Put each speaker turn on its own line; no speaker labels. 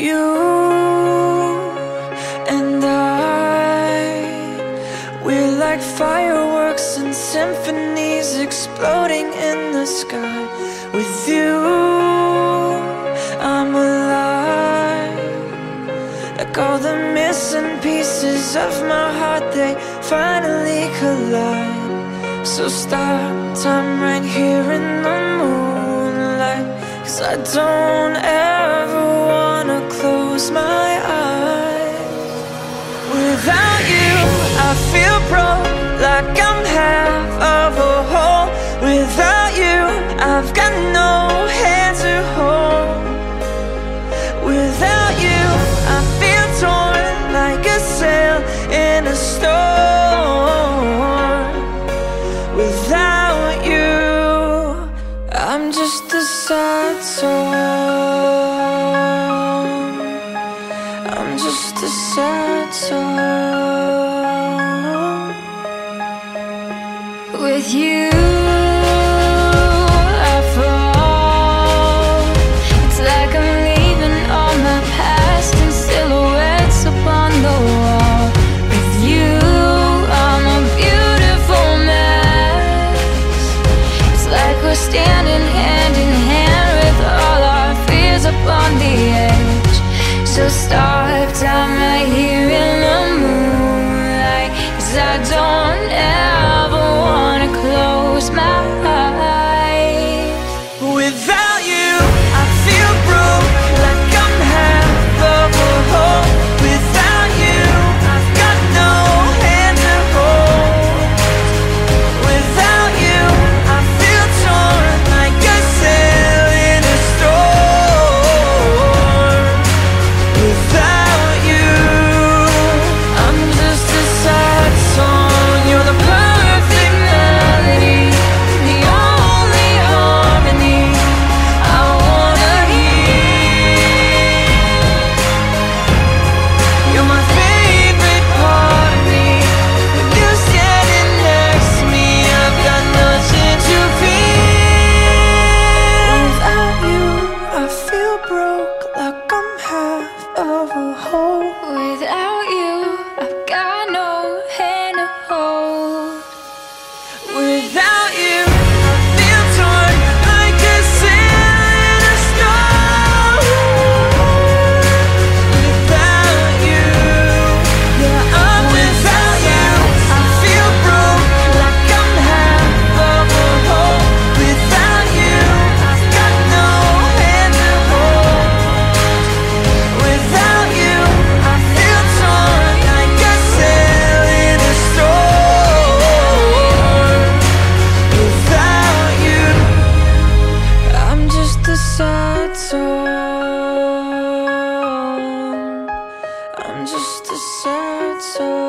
You and we're like fireworks and symphonies exploding in the sky. With you, I'm alive. Like all the missing pieces of my heart, they finally collide. So stop time right here in the moonlight, 'cause I don't ever wanna close my eyes. Without you, I feel broke, like I'm half of a whole. Without you, I've got no hand to hold. Without you, I feel torn like a sail in a storm. Without you, I'm just a sad song. I'm just a sad song. With you, I fall. It's like I'm leaving all my past in silhouettes upon the wall. With you, I'm a beautiful mess. It's like we're standing hand in hand with all our fears upon the edge. So stop time right here in the moonlight, 'cause I don't ever wanna close my eyes. Without you, I feel broke, like I'm half of a whole. Without you, I've got no hand to hold. Without you, I feel torn like a sail in a storm. Without you, I'm just a sad song. You're the perfect melody, the only harmony I wanna hear. You're my favorite part of me. With you standing next to me, I've got nothing to fear. Without you, I feel broke, like I'm half of a whole. Without you, I've got no hand to hold. Without you, I feel torn like a sail in a storm. Without you, yeah, I'm without you. I feel broke, like I'm half of a whole. Without you, I've got no hand to hold. Without you, I feel torn like a sail in a storm. Without you, I'm just a sad song. I'm just a sad song.